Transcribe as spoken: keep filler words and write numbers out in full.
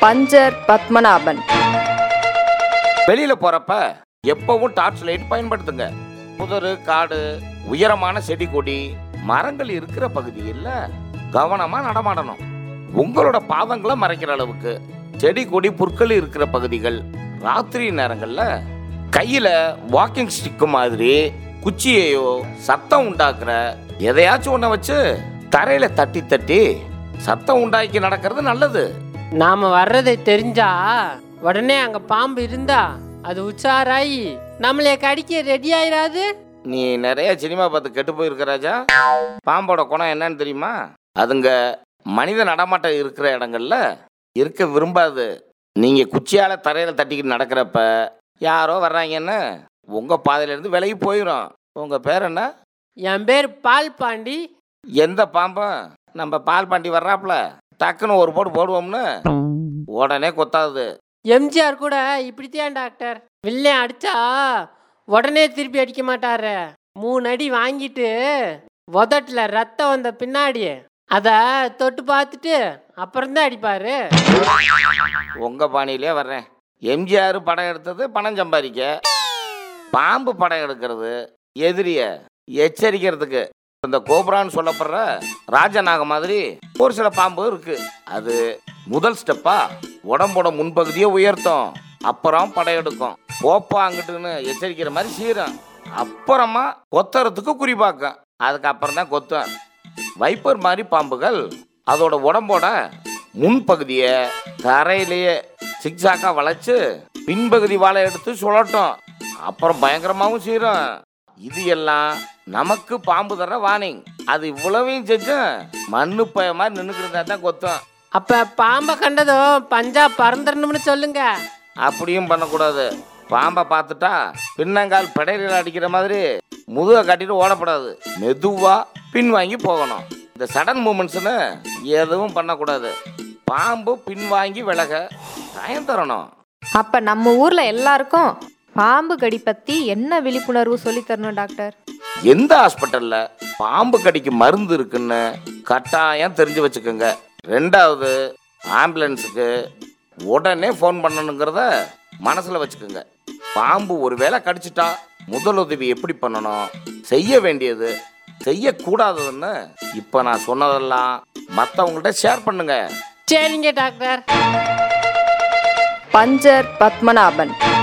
Puncture Padmanabhan. வெளியில போறப்ப எப்பவும் டார்ச் லைட் பயன்படுத்துங்க. புதரு, காடு, உயரமான செடி கொடி மரங்கள் இருக்கிற பகுதியில் கவனமா நடமாடணும். உங்களோட பாதங்களை மறைக்கிற அளவுக்கு செடி கொடி புற்கள் இருக்கிற பகுதிகள். ராத்திரி நேரங்கள்ல கையில வாக்கிங் ஸ்டிக்கு மாதிரி குச்சியையோ சத்தம் உண்டாக்குற எதையாச்சும் ஒன்ன வச்சு தரையில தட்டி தட்டி சத்தம் உண்டாக்கி நடக்கிறது நல்லது. நாம வர்றதை தெரிஞ்சா உடனே அங்க பாம்பு இருந்தா அது உச்சாராயி நம்மளே கடிக்க ரெடி ஆயிராது. நீ நிறைய சினிமா பார்த்து கெட்டு போயிருக்க ராஜா. பாம்போட குணம் என்னன்னு தெரியுமா? அதுங்க மனித நடமாட்டம் இருக்கிற இடங்கள்ல இருக்க விரும்பாது. நீங்க குச்சியால தரையில தட்டிக்கிட்டு நடக்கிறப்ப யாரோ வர்றாங்கன்னு உங்க பாதையில இருந்து விலகி போயிடும். உங்க பேர் என்ன? என் பேர் பால் பாண்டி. எந்த பாம்பும் நம்ம பால் பாண்டி வர்றாப்புல டக்குன்னு ஒரு போடு போடுவோம்னு உடனே கொத்தாது. எம்ஜிஆர் கூட இப்படித்தான் டாக்டர். வில்லையன் அடிச்சா உடனே திருப்பி அடிக்க மாட்டாரு. மூணு அடி வாங்கிட்டு உதட்டுல ரத்தம் வந்த பின்னாடி அத தொட்டு பார்த்துட்டு அப்புறம்தான் அடிப்பாரு. உங்க பாணியிலே வர்றேன். எம்ஜிஆர் படம் எடுத்தது பணம் சம்பாதிக்க, பாம்பு படம் எடுக்கிறது எதிரிய எச்சரிக்கிறதுக்கு. இந்த கோப்ரான்னு சொல்லப்படுற ராஜநாக மாதிரி ஒரு சில பாம்பு இருக்கு. அது முதல் ஸ்டெப்பா உடம்போட முன்பகுதியை உயர்த்தும், அப்புறம் படையெடுக்கும். போப்பா அங்கிட்டுன்னு எச்சரிக்கிற மாதிரி சீரும், அப்புறமா கொத்துறதுக்கு குறிப்பாக்கும், அதுக்கப்புறம் தான் கொத்தும். வைப்பர் மாதிரி பாம்புகள் அதோட உடம்போட முன்பகுதியை தரையிலேயே சிக்ஸாக்கா வளைச்சு பின்பகுதி வாழை எடுத்து சுழட்டும், அப்புறம் பயங்கரமாகவும் சீரும். இது எல்லாம் நமக்கு பாம்பு தர வார்னிங். அது இவ்வளவையும் செஞ்சும் மண்ணு பய மாதிரி நின்றுக்கிட்டு தான் கொத்தும். அப்ப பாம்பை கண்டதும் பஞ்சா பறந்துடணும்னு சொல்லுங்க. அப்படியும் பண்ணக்கூடாது. பாம்பை பார்த்துட்டா பின்னங்கால் படையில அடிக்கிற மாதிரி முதுக காட்டிட்டு ஓடப்படாது. மெதுவா பின் வாங்கி போகணும். இந்த சடன் மூமெண்ட்ஸ்னு எதுவும் பண்ணக்கூடாது. பாம்பு பின் வாங்கி விலக தயம் தரணும். அப்ப நம்ம ஊர்ல எல்லாருக்கும் பாம்பு கடி பத்தி என்ன விழிப்புணர்வு சொல்லி தரணும் டாக்டர்? எந்த ஹாஸ்பிட்டல்ல பாம்பு கடிக்கு மருந்து இருக்குன்னு கட்டாயம் தெரிஞ்சு வச்சுக்கோங்க. ரெண்டாவது, ஆம்புலன்ஸுக்கு உடனே ஃபோன் பண்ணணுங்கிறத மனசுல வச்சுக்கோங்க. பாம்பு ஒரு வேளை கடிச்சிட்டா முதலுதவி எப்படி பண்ணணும், செய்ய வேண்டியது செய்யக்கூடாததுன்னு இப்ப நான் சொன்னதெல்லாம் மற்றவங்கள்ட்ட ஷேர் பண்ணுங்க. சரிங்க டாக்டர். பஞ்சர் பத்மநாபன்.